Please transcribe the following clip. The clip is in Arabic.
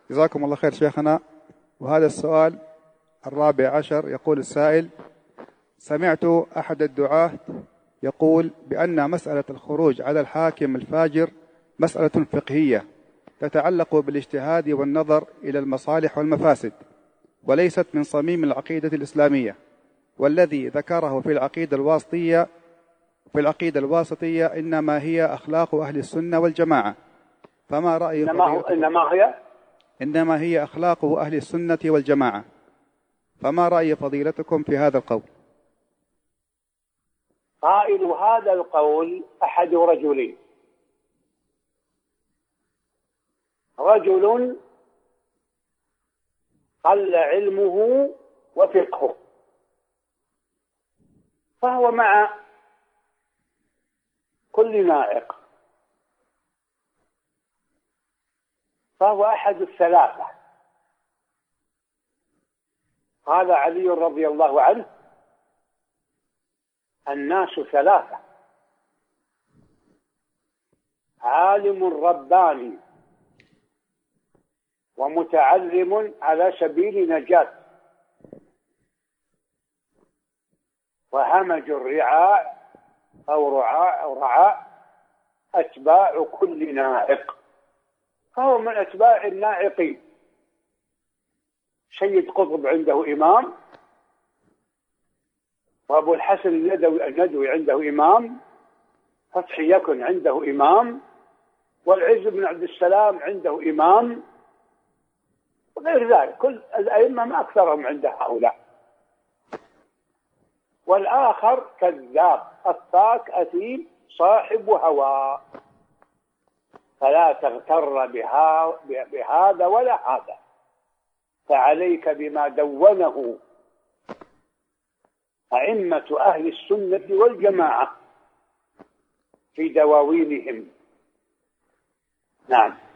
جزاكم الله خير شيخنا. وهذا السؤال 14 يقول السائل: سمعت أحد الدعاة يقول بأن مسألة الخروج على الحاكم الفاجر مسألة فقهية تتعلق بالاجتهاد والنظر إلى المصالح والمفاسد، وليست من صميم العقيدة الإسلامية، والذي ذكره في العقيدة الواسطية إنما هي أخلاق أهل السنة والجماعة. فما رأي إنما هي أخلاق أهل السنة والجماعة. فما رأي فضيلتكم في هذا القول؟ قائل هذا القول أحد رجلين: رجل قل علمه وفقهه فهو مع كل نائق، فهو أحد الثلاثة. قال علي رضي الله عنه: الناس ثلاثة: عالم رباني، ومتعلم على سبيل نجاة، وهمج الرعاء أو رعاء أتباع كل نائق، فهو من أتباع النائقين. سيد قطب عنده إمام، وأبو الحسن الندوي عنده إمام، فتحي يكن عنده إمام، والعز بن عبد السلام عنده إمام، وغير ذلك كل الأئمة ما أكثرهم عند هؤلاء. والآخر كذاب أفاك أثيم صاحب هوى، فلا تغتر بهذا ولا هذا، فعليك بما دونه أئمة أهل السنة والجماعة في دواوينهم. نعم.